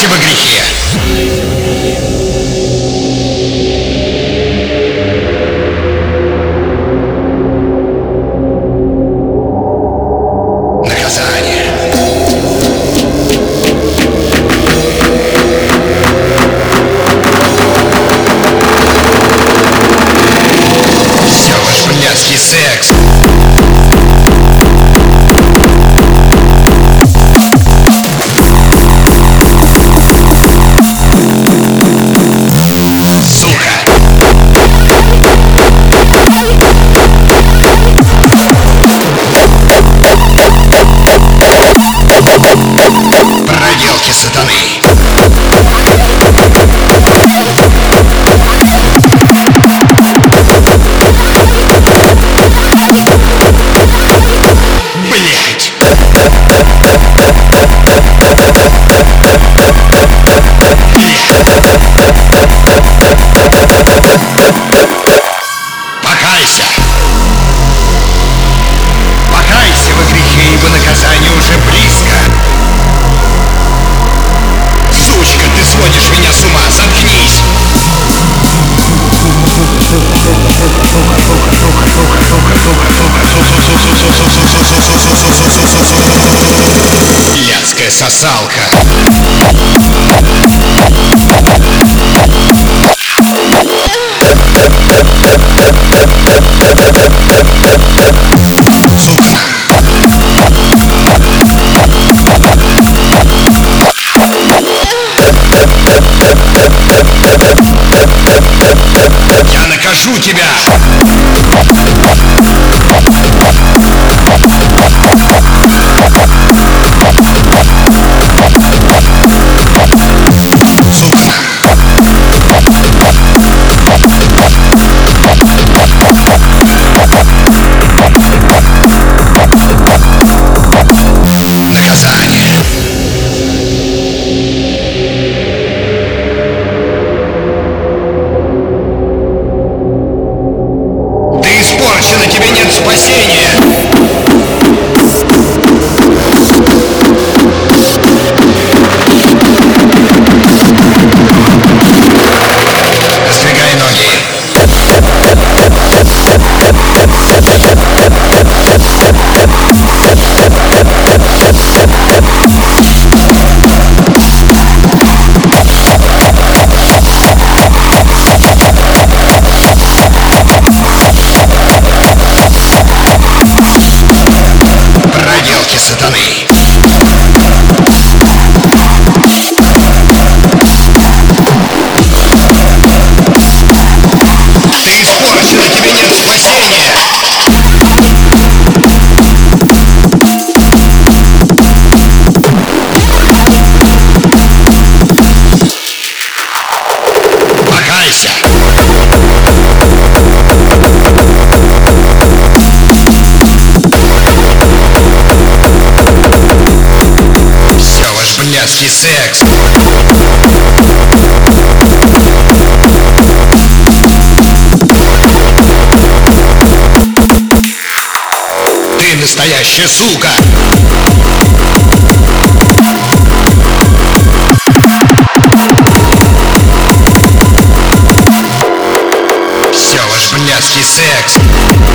Покайся во грехе. Секс. Проделки сатаны. Покайся! Покайся во грехе, ибо наказание уже близко. Сучка, ты сводишь меня с ума, заткнись! Блядская сосалка. Я накажу тебя! На тебе нет спасения! Сдвигай ноги! Сатаны. Ты испорчен, на тебе нет спасения. Покайся. Блядский секс. Ты настоящая сука. Все ваш блядский секс.